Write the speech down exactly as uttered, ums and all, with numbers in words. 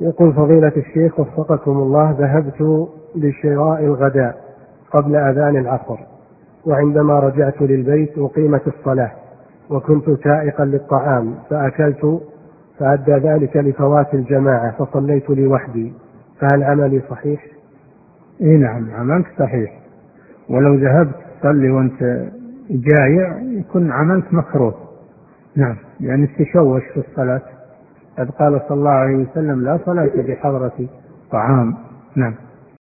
يقول فضيلة الشيخ وفقكم الله، ذهبت لشراء الغداء قبل أذان العصر، وعندما رجعت للبيت أقيمت الصلاة وكنت سائقا للطعام فأكلت، فأدى ذلك لفوات الجماعة فصليت لوحدي، فهل عملي صحيح؟ إيه نعم، عملك صحيح. ولو ذهبت تصلي وأنت جائع يكون عملك مكروه. نعم، يعني تشوش في الصلاة. قد قال صلى الله عليه وسلم لا صلاة بحضرة طعام. نعم.